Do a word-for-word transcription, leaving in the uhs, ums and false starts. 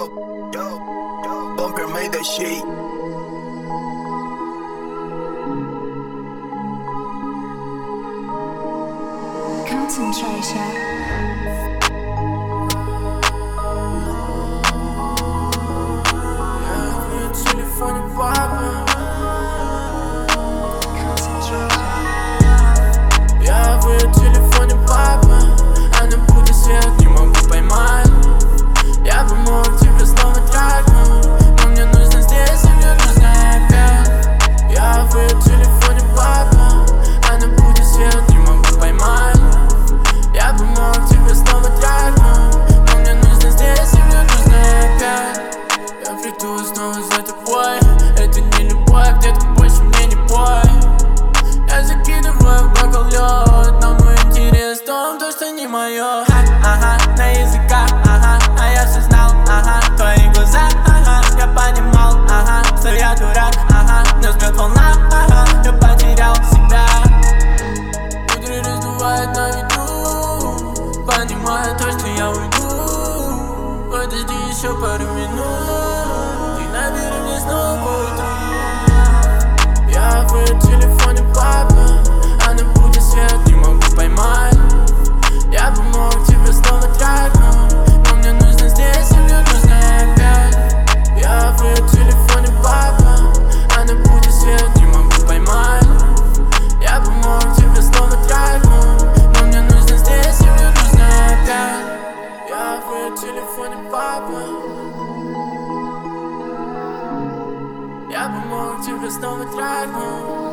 yo, yo, Bunker made that shit. Concentration. Снова за тобой. Это не любовь, где-то больше мне не бой. Я закидываю в бокал лед, но мой интерес в том, то, что не мое. Ага, на языках, ага, а я все знал, ага, твои глаза, ага, я понимал, ага, что я дурак, ага, но жмет волна, ага, я потерял себя. Ветры раздувают на виду, понимаю то, что я уйду. Подожди еще пару минут, набери мне снова по утру. Я в твоем телефоне, папа, а на пути свет не могу поймать. Я бы мог тебе снова трахнуть, но мне нужно здесь, и мне нужно опять. Я в твоем телефоне, папа, а на пути свет не могу поймать. Я бы мог тебе снова трахнуть, но мне нужно здесь, и мне нужно опять. Я в твоем телефоне, папа. Я бы мог тебя снова трахнуть.